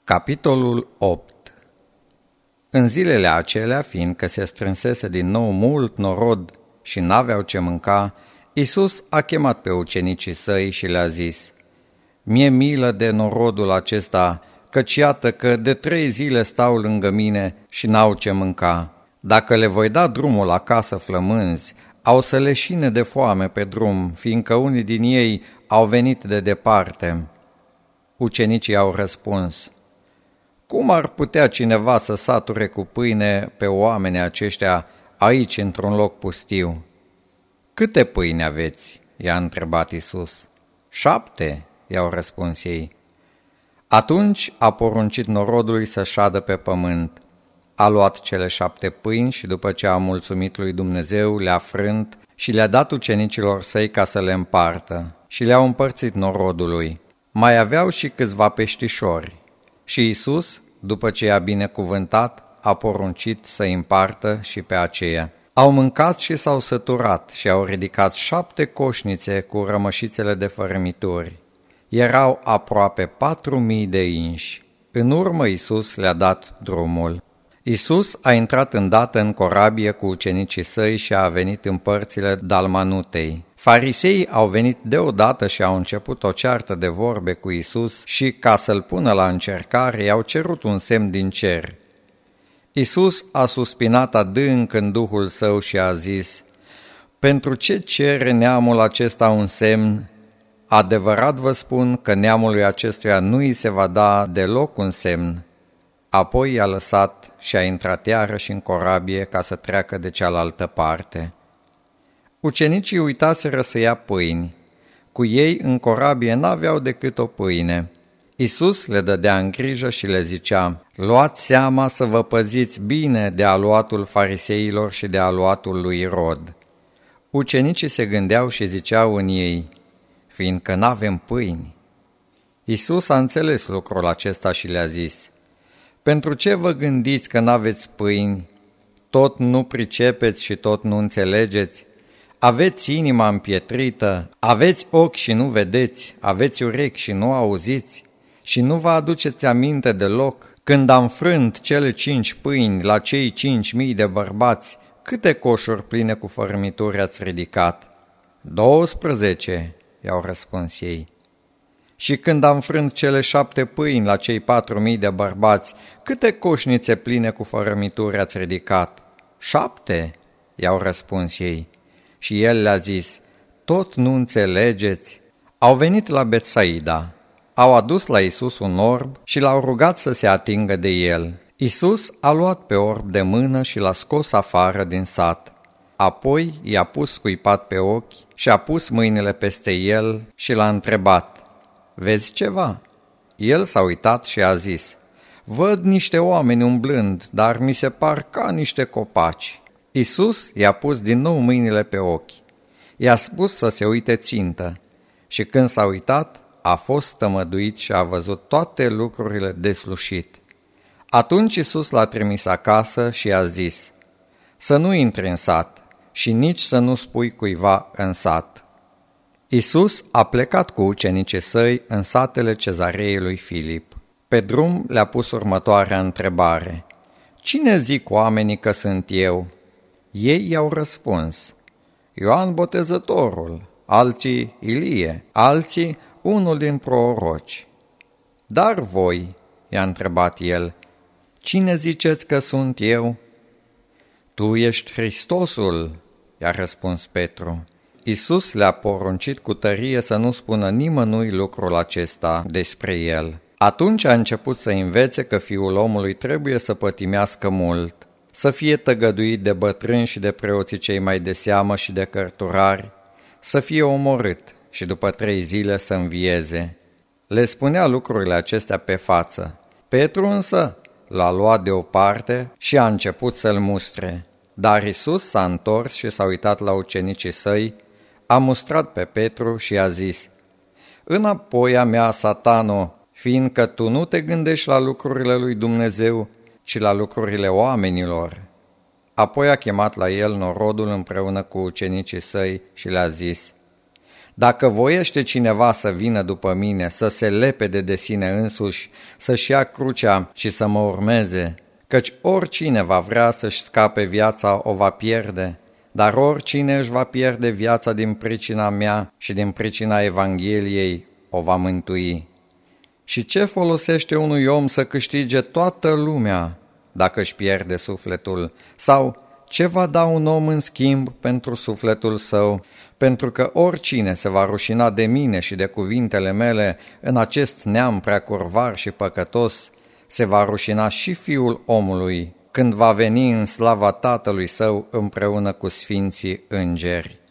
Capitolul 8. În zilele acelea, fiindcă se strânsese din nou mult norod și n-aveau ce mânca, Iisus a chemat pe ucenicii săi și le-a zis: „Mie milă de norodul acesta, căci iată că de 3 zile stau lângă mine și n-au ce mânca. Dacă le voi da drumul acasă flămânzi, au să leșine de foame pe drum, fiindcă unii din ei au venit de departe.” Ucenicii au răspuns: „Cum ar putea cineva să sature cu pâine pe oamenii aceștia aici, într-un loc pustiu?” „Câte pâine aveți?” i-a întrebat Iisus. „7,” i-au răspuns ei. Atunci a poruncit norodului să șadă pe pământ. A luat cele 7 pâini și după ce a mulțumit lui Dumnezeu, le-a frânt și le-a dat ucenicilor săi ca să le împartă și le-au împărțit norodului. Mai aveau și câțiva peștișori. Și Iisus, după ce i-a binecuvântat, a poruncit să-i împartă și pe aceea. Au mâncat și s-au săturat și au ridicat 7 coșnițe cu rămășițele de fărâmituri. Erau aproape 4.000 de inși. În urmă Iisus le-a dat drumul. Iisus a intrat îndată în corabie cu ucenicii săi și a venit în părțile Dalmanutei. Fariseii au venit deodată și au început o ceartă de vorbe cu Iisus și, ca să-l pună la încercare, i-au cerut un semn din cer. Iisus a suspinat adânc în duhul său și a zis: „Pentru ce cere neamul acesta un semn? Adevărat vă spun că neamului acestuia nu îi se va da deloc un semn.” Apoi i-a lăsat și a intrat iarăși în corabie ca să treacă de cealaltă parte. Ucenicii uitaseră să ia pâini. Cu ei în corabie n-aveau decât o pâine. Iisus le dădea în grijă și le zicea: „Luați seama să vă păziți bine de aluatul fariseilor și de aluatul lui Irod.” Ucenicii se gândeau și ziceau în ei: „Fiindcă n-avem pâini.” Iisus a înțeles lucrul acesta și le-a zis: „Pentru ce vă gândiți că n-aveți pâini? Tot nu pricepeți și tot nu înțelegeți? Aveți inima împietrită, aveți ochi și nu vedeți, aveți urechi și nu auziți? Și nu vă aduceți aminte deloc? Când am frânt cele 5 pâini la cei 5.000 de bărbați, câte coșuri pline cu fărâmituri ați ridicat?” „12,” i-au răspuns ei. „Și când am frânt cele 7 pâini la cei 4.000 de bărbați, câte coșnițe pline cu fărâmituri ați ridicat?” „7,” i-au răspuns ei. Și el le-a zis: „Tot nu înțelegeți?” Au venit la Betsaida. Au adus la Iisus un orb și l-au rugat să se atingă de el. Iisus a luat pe orb de mână și l-a scos afară din sat. Apoi i-a pus scuipat pe ochi și a pus mâinile peste el și l-a întrebat: „Vezi ceva?” El s-a uitat și a zis: „Văd niște oameni umblând, dar mi se par ca niște copaci.” Iisus i-a pus din nou mâinile pe ochi. I-a spus să se uite țintă și când s-a uitat, a fost tămăduit și a văzut toate lucrurile deslușit. Atunci Iisus l-a trimis acasă și a zis: „Să nu intri în sat și nici să nu spui cuiva în sat.” Iisus a plecat cu ucenicii săi în satele Cezarei lui Filip. Pe drum le-a pus următoarea întrebare: „Cine zic oamenii că sunt eu?” Ei i-au răspuns: „Ioan Botezătorul, alții Ilie, alții unul din proroci.” „Dar voi,” i-a întrebat el, „cine ziceți că sunt eu?” „Tu ești Hristosul,” i-a răspuns Petru. Iisus le-a poruncit cu tărie să nu spună nimănui lucrul acesta despre el. Atunci a început să învețe că Fiul omului trebuie să pătimească mult, să fie tăgăduit de bătrâni și de preoții cei mai de seamă și de cărturari, să fie omorât și după 3 zile să învieze. Le spunea lucrurile acestea pe față. Petru însă l-a luat deoparte și a început să-l mustre. Dar Iisus s-a întors și s-a uitat la ucenicii săi, a mustrat pe Petru și a zis: „Înapoi a mea, Satano, fiindcă tu nu te gândești la lucrurile lui Dumnezeu, ci la lucrurile oamenilor.” Apoi a chemat la el norodul împreună cu ucenicii săi și le-a zis: Dacă voiește cineva să vină după mine, să se lepede de sine însuși, să-și ia crucea și să mă urmeze, căci oricine va vrea să-și scape viața o va pierde, dar oricine își va pierde viața din pricina mea și din pricina Evangheliei o va mântui. Și ce folosește unui om să câștige toată lumea dacă își pierde sufletul? Sau ce va da un om în schimb pentru sufletul său? Pentru că oricine se va rușina de mine și de cuvintele mele în acest neam prea curvar și păcătos, se va rușina și Fiul omului când va veni în slava Tatălui Său împreună cu sfinții îngeri.